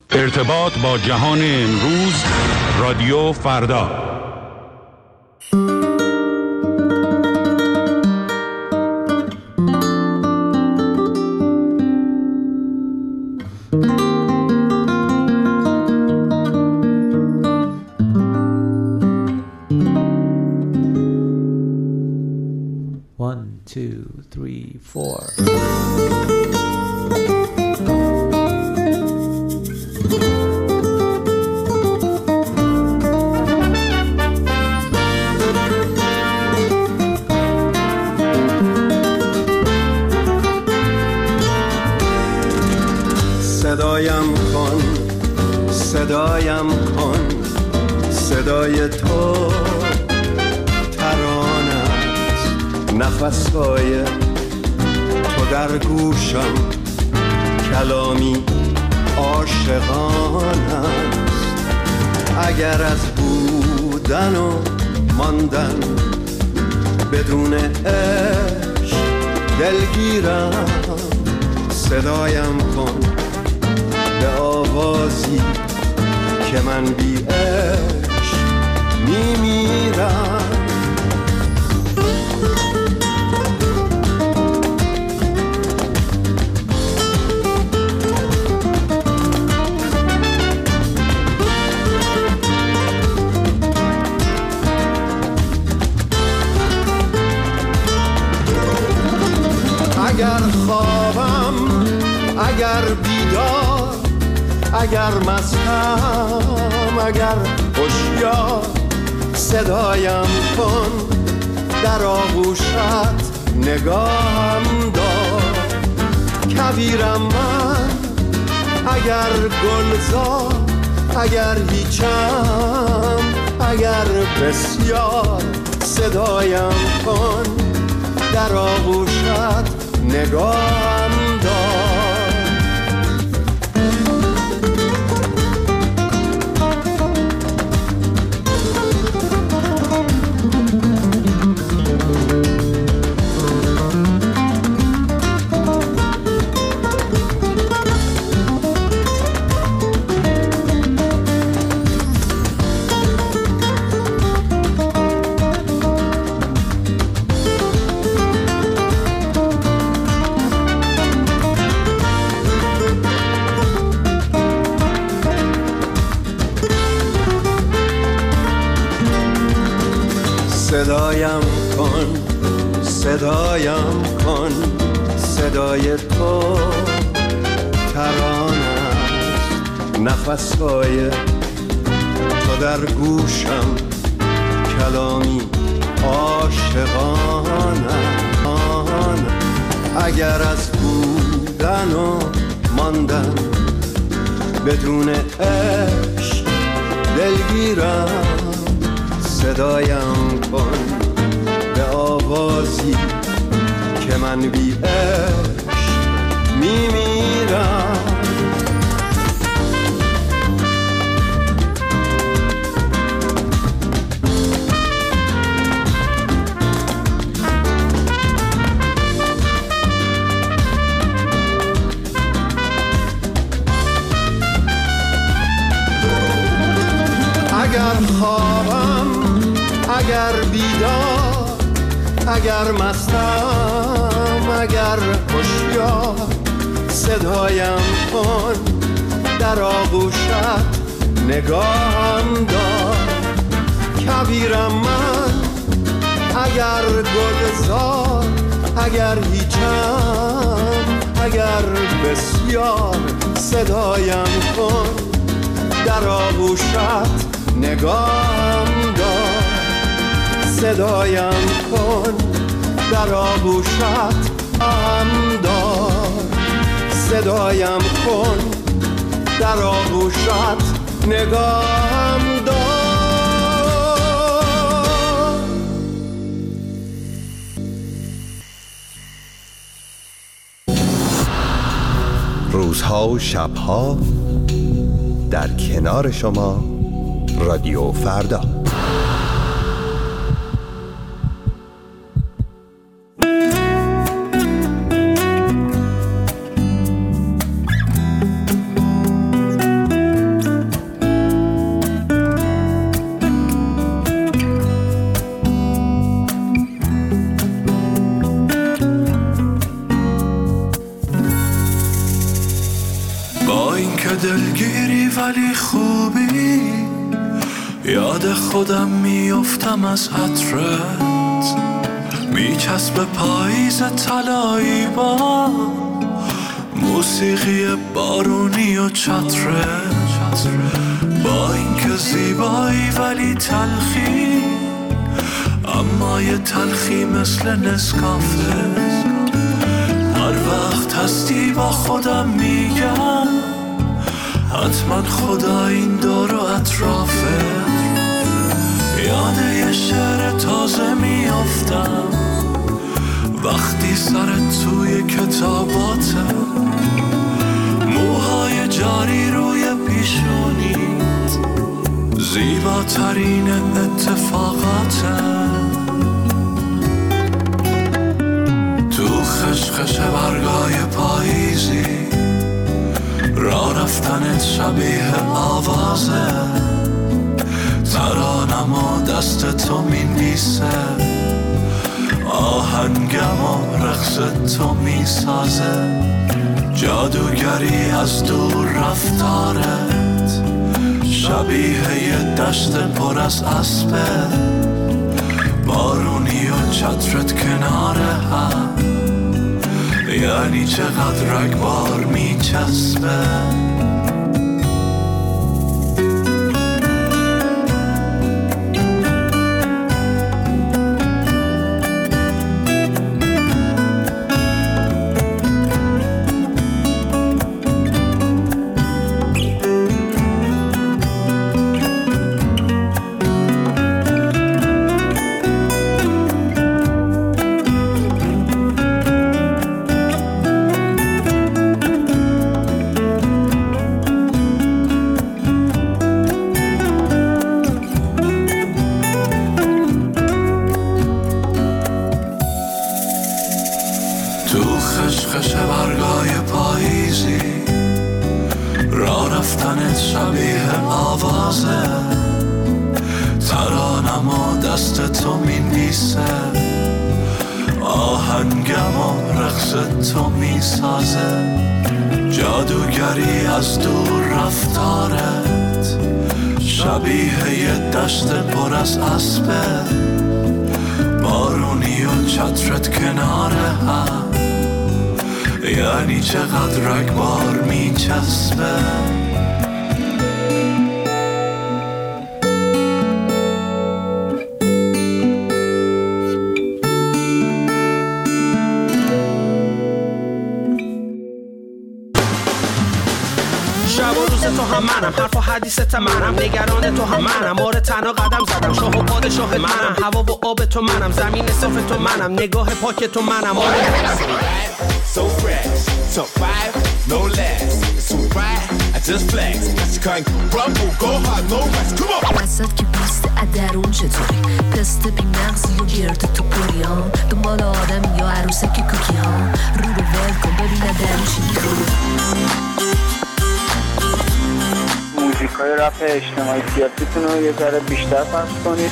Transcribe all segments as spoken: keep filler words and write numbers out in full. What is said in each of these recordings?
ارتباط با جهان امروز، رادیو فردا. One, two, three, four. صدایم کن، صدایم کن، صدای تو ترانه است، نفسهای تو در گوشم، کلامی عاشقانه است. اگر از بودن و ماندن بدون عشق دلگیرم، صدایم کن به آوازی که من بی عشق میمیرم. اگر خوابم، اگر بیدار، اگر مستم، اگر هوشیار، صدایم کن، در آغوشت نگاهم دار. کبیرم من، اگر گلزار، اگر هیچم، اگر بسیار، صدایم کن، در آغوشت نگاهم دار. صدایم کن، صدایم کن، صدای تو ترانه است، نفسهای تو در گوشم، کلامی عاشقانه. اگر از بودن و ماندن بدون عشق دلگیرم، صدایم کن به آوازی که من بی عشق میمیرم. اگر خوابم، اگر بیدار، اگر مستم، اگر هوشیار، صدایم کن، در آغوشت نگاهم دار. کبیرم من، اگر گلزار، اگر هیچم، اگر بسیار، صدایم کن، در آغوشت نگاهم دار. صدایم کن، در آغوشت هم دار. صدایم کن، در آغوشت نگاهم دار. روزها و شبها در کنار شما، رادیو فردا. اینکه دلگیری ولی خوبی، یاد خودم میافتم از عطرت، میچسب پاییز طلایی با موسیقی بارونی و چترت. با اینکه زیبایی ولی تلخی، اما یه تلخی مثل نسکافه. هر وقت هستی با خودم میگم حتما خدا این دور و اطرافه. یاد یه شعر تازه میافتم وقتی سرت توی کتاباته، موهای جاری روی پیشونیت، زیباترین اتفاقاته. تو خشخش برگای پاییزی، راه رفتنت شبیه آوازه، ترانم و دست تو مینویسه، آهنگم و رقص تو میسازه. جادوگری از دور رفتارت، شبیه یه دشت پر از اسبه، بارونی و چترت کنار هم، یعنی چقدر رگبار میچسبه. جادوگری از دور رفتارت، شبیه یه دشت پر از اسبه، بارونی و چترت کنار هم، یعنی چقدر رگبار میچسبه. تو هم منم، حرف و حدیثت منم، نگران تو هم منم، آره تنها قدم زدم، شاه و پادشاه منم، هوا و آب تو منم، زمین صاف تو منم، نگاه پاک تو منم، آره so fresh, so five, no less, so right, I just flex, got you can't rumble, go hard, no rest, come on. وسط که پست ادرون چطوری، پست بی مغزی و گرد تو پریان، دنبال آدم یا عروسه که کوکی ها، رو رو ول کن ببین ادرون چی میخوری. موزیکای رپ اجتماعی سیاسیتون رو یه ذره بیشتر پخش کنید.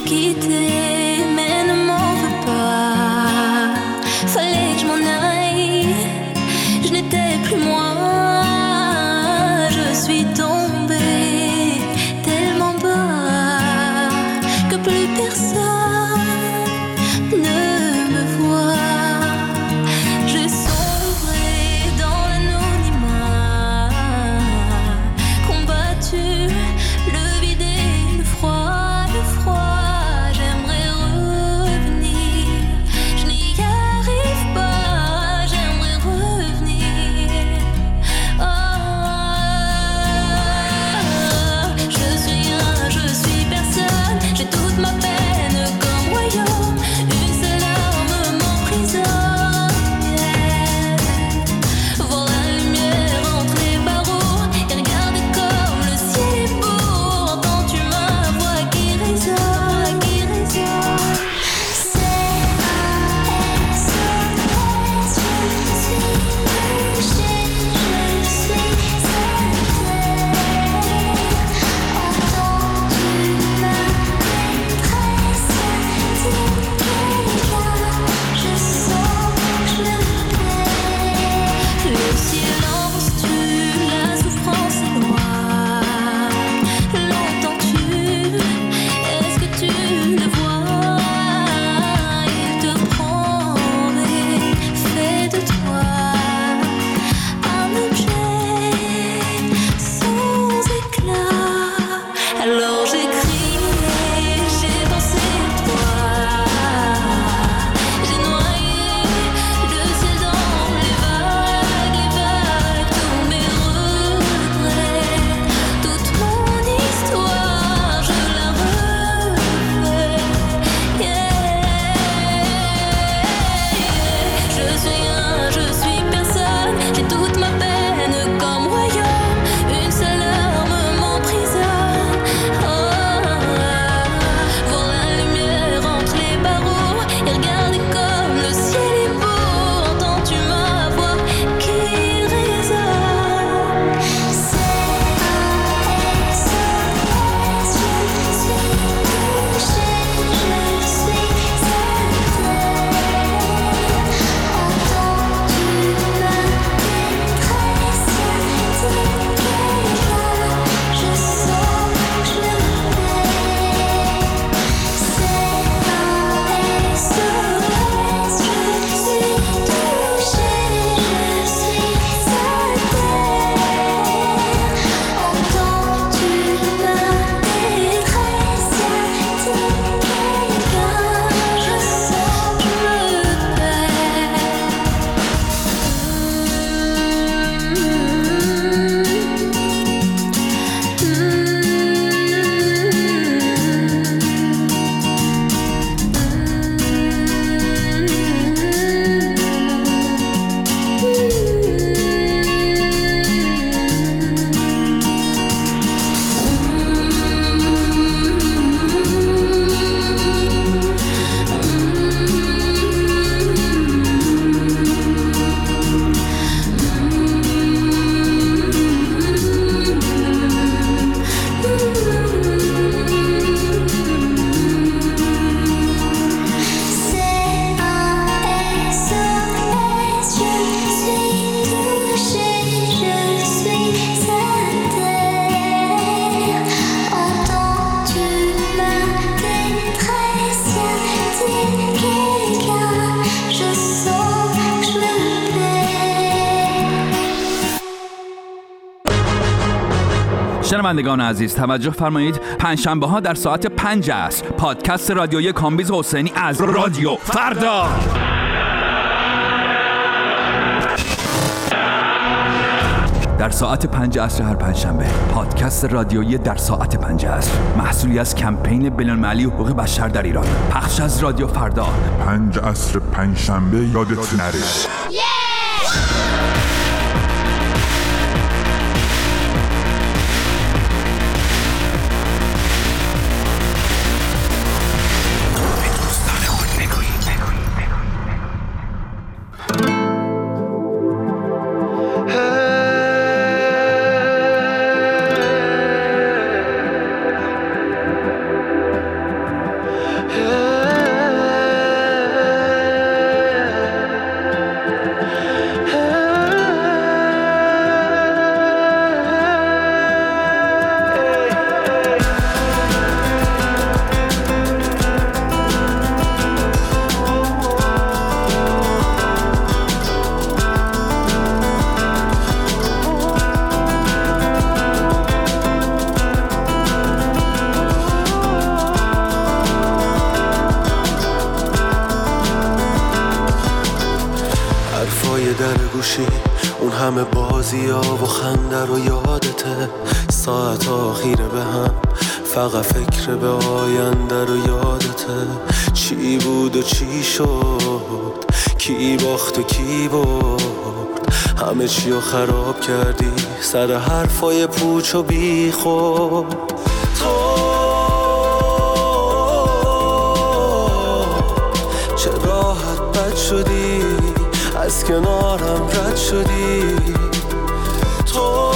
Mais ne m'en veux pas, fallait que je m'en aille. شنوندگان عزیز توجه فرمایید، پنجشنبه ها در ساعت پنج عصر پادکست رادیویی کامبیز حسینی از رادیو فردا. در ساعت پنج عصر هر پنجشنبه پادکست رادیویی در ساعت پنج عصر، محصولی از کمپین بین‌المللی حقوق بشر در ایران، پخش از رادیو فردا. پنج عصر پنجشنبه یادت نره. اون همه بازی ها و خنده رو یادته، ساعت آخیره به هم فقط فکر به آینده رو یادته. چی بود و چی شد، کی باخت و کی برد، همه چی رو خراب کردی سر حرفای پوچ و بی خود. تو چه راحت بد شدی، از کنارم رد شدی. تو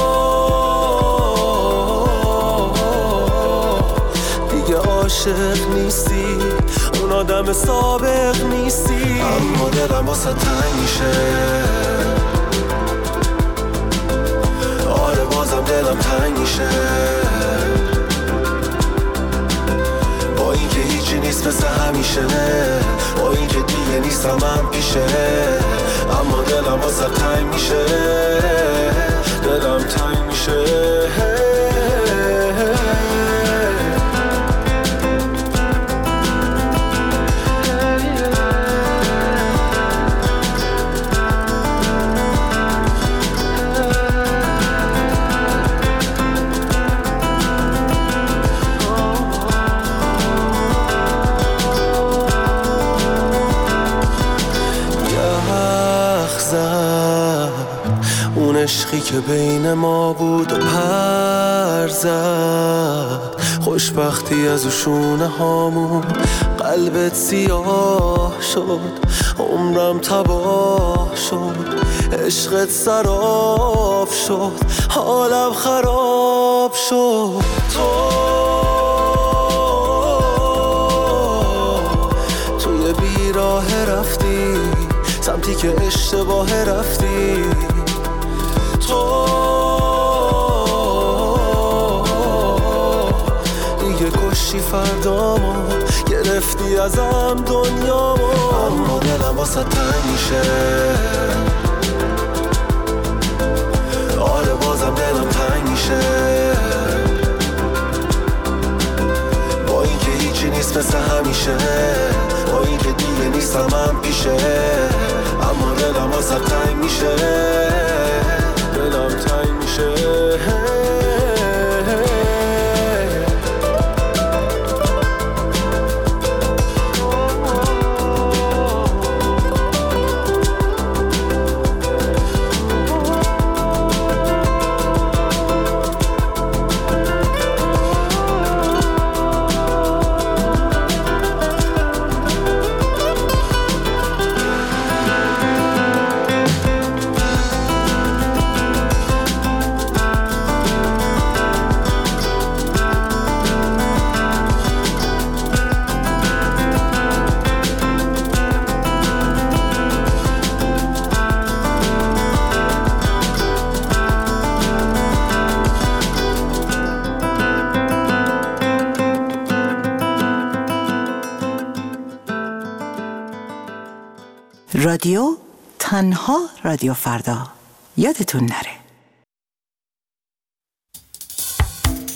دیگه عاشق نیستی، اون آدم سابق نیستی. اما دلم واسه تنگ میشه، آره بازم دلم تنگ میشه. با اینکه هیچی نیست مثل همیشه، با اینکه دیگه نیستم من پیشه، اما دلم واسه تنگ میشه، دلم تنگ میشه. عشقی که بین ما بود و پر زد، خوشبختی از شونه هامون قلبت سیاه شد، عمرم تباه شد، عشقت سراب شد، حالم خراب شد. تو توی بیراه رفتی، سمتی که اشتباه رفتی. تو دیگه کشی فردامو، گرفتی ازم دنیامو. اما دلم واسه تنگ میشه، آره بازم دلم تنگ میشه. با اینکه هیچی نیست مثل همیشه، با اینکه دیگه نیستم من پیشه، اما دلم واسه تنگ میشه، دلم تنگ میشه. رادیو تنها رادیو فردا، یادتون نره.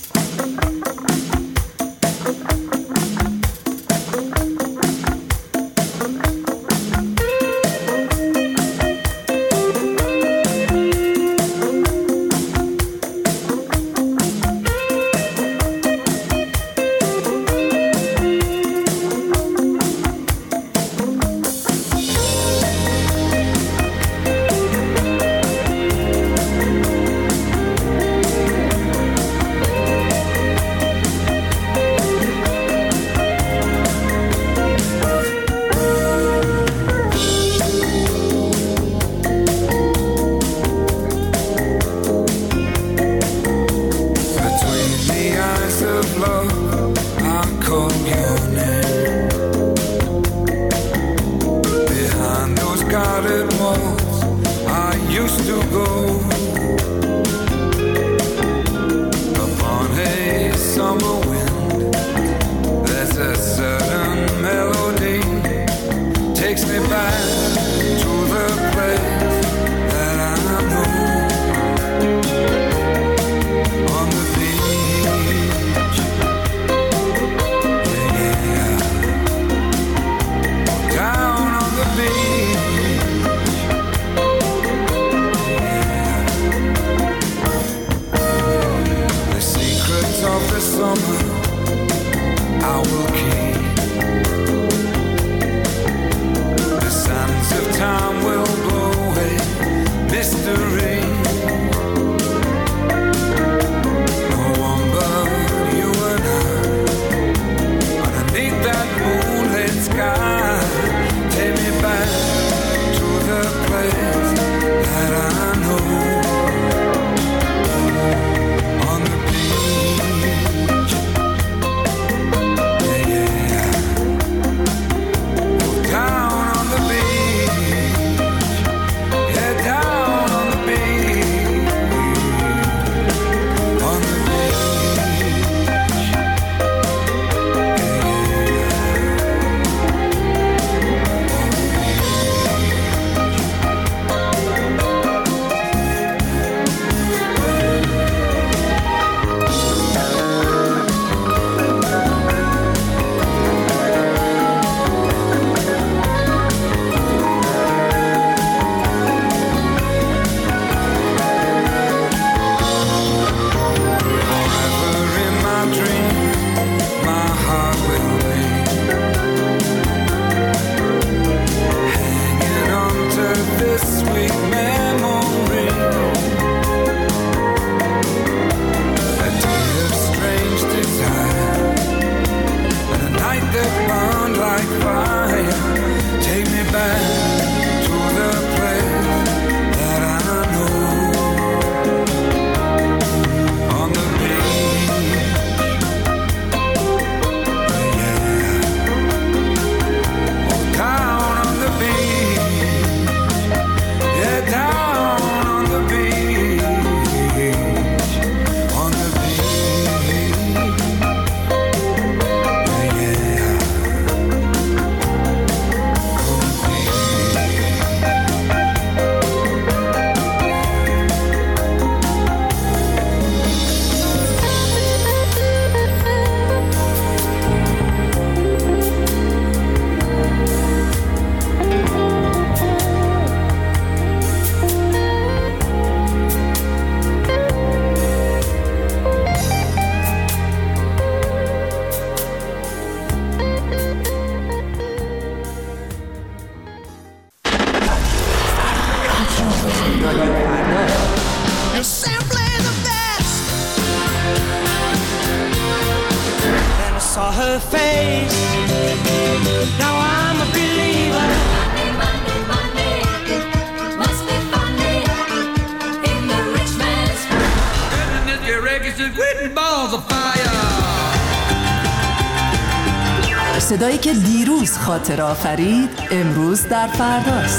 صدایی که دیروز خاطر آفرید امروز در فرداست.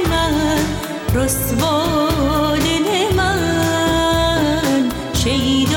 رسوا دل من شیدا